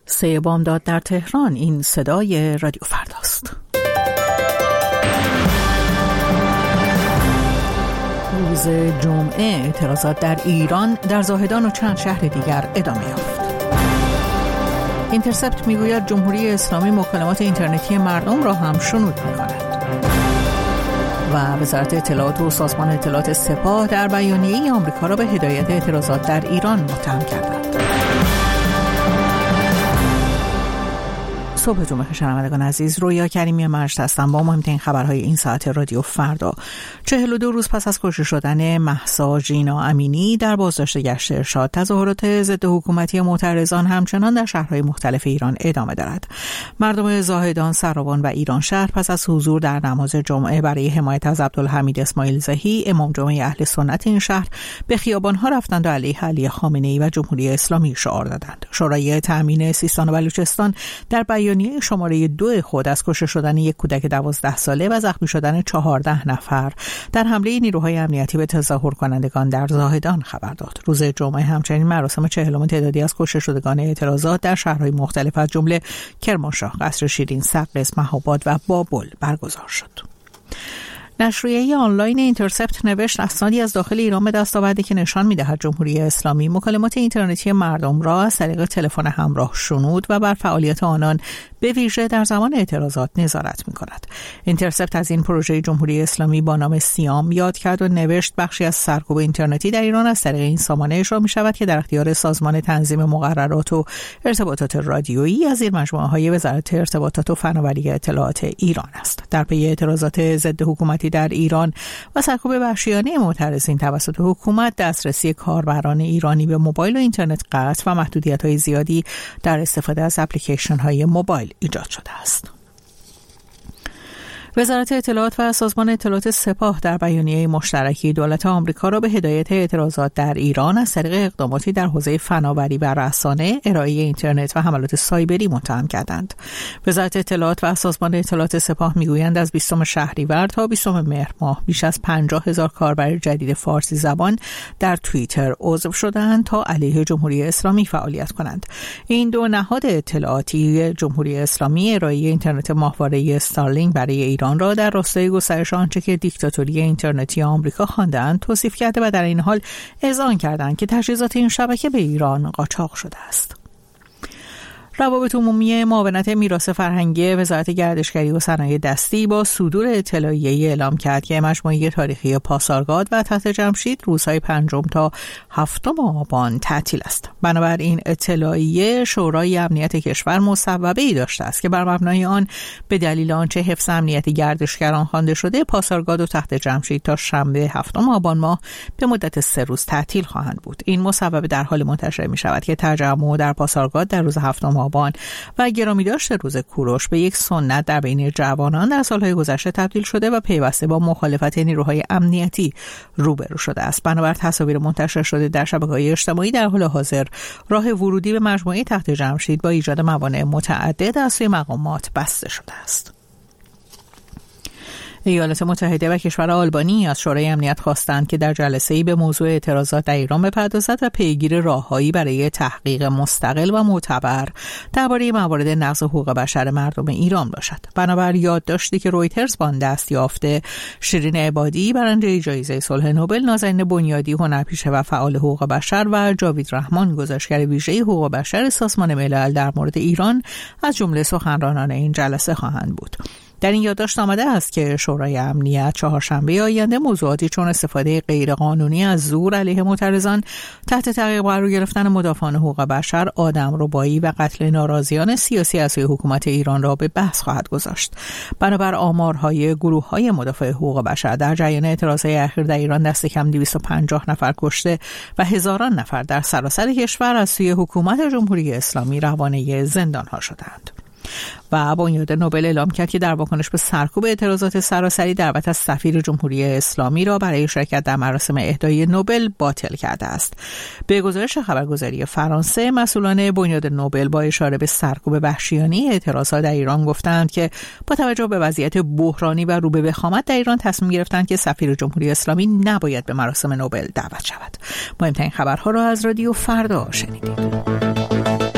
3 بامداد در تهران. این صدای رادیو فرداست. روز جمعه اعتراضات در ایران، در زاهدان و چند شهر دیگر ادامه یافت. اینترسپت میگوید جمهوری اسلامی مکالمات اینترنتی مردم را هم شنود می‌کند. و وزارت اطلاعات و سازمان اطلاعات سپاه در بیانیه‌ای آمریکا را به هدایت اعتراضات در ایران متهم کردند. صبحتون بخیر شنوندگان عزیز، رویا کریمی مرشد هستم با مهمترین خبرهای این ساعت رادیو فردا. 42 روز پس از کشته شدن مهسا ژینا امینی در بازداشت گشت ارشاد، تظاهرات ضد حکومتی معترضان همچنان در شهرهای مختلف ایران ادامه دارد. مردم زاهدان، سراوان و ایران شهر پس از حضور در نماز جمعه برای حمایت از عبدالحمید اسماعیل زهی، امام جمعه اهل سنت این شهر، به خیابان‌ها رفتند و علیه علی خامنه‌ای و جمهوری اسلامی شعار دادند. شورای تامین سیستان و بلوچستان در بیانیه شماره 2 خود از کشته شدن یک کودک 12 ساله و زخمی شدن 14 نفر در حمله نیروهای امنیتی به تظاهر کنندگان در زاهدان خبر داد. روز جمعه همچنین مراسم 40 تعدادی از کشته شدگان اعتراضات در شهرهای مختلف از جمله کرمانشاه، قصر شیرین، سقز، مهاباد و بابل برگزار شد. نشریه آنلاین اینترسپت نوشت اسنادی از داخل ایران به دست آورده که نشان می‌دهد جمهوری اسلامی مکالمات اینترنتی مردم را از طریق تلفن همراه شنود و بر فعالیت آنان به ویژه در زمان اعتراضات نظارت می‌کند. اینترسپت از این پروژه جمهوری اسلامی با نام سیام یاد کرد و نوشت بخشی از سرکوب اینترنتی در ایران از طریق این سامانه اجرا می‌شود که در اختیار سازمان تنظیم مقررات و ارتباطات رادیویی از این مجموعه‌های وزارت ارتباطات و فناوری اطلاعات ایران است. در پی اعتراضات ضد حکومتی در ایران و سرکوب وحشیانه معترضین توسط حکومت، دسترسی کاربران ایرانی به موبایل و اینترنت قطع و محدودیت‌های زیادی در استفاده از اپلیکیشن‌های موبایل ایجاد شده است. وزارت اطلاعات و سازمان اطلاعات سپاه در بیانیه مشترکی دولت آمریکا را به هدایت اعتراضات در ایران از طریق اقداماتی در حوزه فناوری و رسانه، ارائه اینترنت و حملات سایبری متهم کردند. وزارت اطلاعات و سازمان اطلاعات سپاه میگویند از 20 شهریور تا 20 مهر ماه بیش از 50,000 کاربر جدید فارسی زبان در توییتر عضو شدند تا علیه جمهوری اسلامی فعالیت کنند. این دو نهاد اطلاعاتی جمهوری اسلامی ارائه اینترنت ماهواره استارلینک برای ایران را در راستای گسترش آنچه که دیکتاتوری اینترنتی آمریکا خواندند توصیف کرده و در این حال اذعان کردند که تجهیزات این شبکه به ایران قاچاق شده است. روابط عمومی معاونت میراث فرهنگی وزارت گردشگری و صنایع دستی با صدور اطلاعیه‌ای اعلام کرد که مجموعه تاریخی پاسارگاد و تخت جمشید روزهای 5 تا 7 آبان تعطیل است. بنابراین اطلاعیه شورای امنیت کشور مصوبه‌ای داشته است که بر مبنای آن به دلیل آنچه حفظ امنیت گردشگران خوانده شده، پاسارگاد و تخت جمشید تا شنبه 7 آبان ماه به مدت 3 روز تعطیل خواهند بود. این مصوبه در حال منتشر می‌شود که تجمع در پاسارگاد در روز 7 آبان و گرامی داشت روز کوروش به یک سنت در بین جوانان در سالهای گذشته تبدیل شده و پیوسته با مخالفت نیروهای امنیتی روبرو شده است. بنابر تصاویر منتشر شده در شبکه‌های اجتماعی، در حال حاضر راه ورودی به مجموعه تخت جمشید با ایجاد موانع متعدد از سوی مقامات بسته شده است. ایالات متحده و کشور آلبانی از شورای امنیت خواستند که در جلسه‌ای به موضوع اعتراضات در ایران بپردازد و پیگیر راههایی برای تحقیق مستقل و معتبر درباره موارد نقض حقوق بشر مردم ایران باشد. بنابر یادداشتی که رویترز با دست یافته، شیرین عبادی برنده جایزه صلح نوبل، نازنین بنیادی هنرپیشه و فعال حقوق بشر و جاوید رحمان گزارشگر ویژه حقوق بشر سازمان ملل در مورد ایران از جمله سخنرانان این جلسه خواهند بود. در این یادداشت آمده است که شورای امنیت چهارشنبه آینده موضوعاتی چون استفاده غیرقانونی از زور علیه معترضان، تحت تعقیب قرار گرفتن مدافعان حقوق بشر، آدمربایی و قتل ناراضیان سیاسی از سوی حکومت ایران را به بحث خواهد گذاشت. بنابر آمارهای گروه‌های مدافع حقوق بشر، در جریان اعتراضهای اخیر در ایران دست کم 250 نفر کشته و هزاران نفر در سراسر کشور از سوی حکومت جمهوری اسلامی روانه زندان‌ها شدند. و بنیاد نوبل اعلام کرد که در واکنش به سرکوب اعتراضات سراسری دعوت از سفیر جمهوری اسلامی را برای شرکت در مراسم اهدای نوبل باطل کرده است. به گزارش خبرگزاری فرانسه، مسئولان بنیاد نوبل با اشاره به سرکوب وحشیانه اعتراضات در ایران گفتند که با توجه به وضعیت بحرانی و رو به وخامت در ایران تصمیم گرفتند که سفیر جمهوری اسلامی نباید به مراسم نوبل دعوت شود. مهمترین خبرها را از رادیو فردا شنیدید.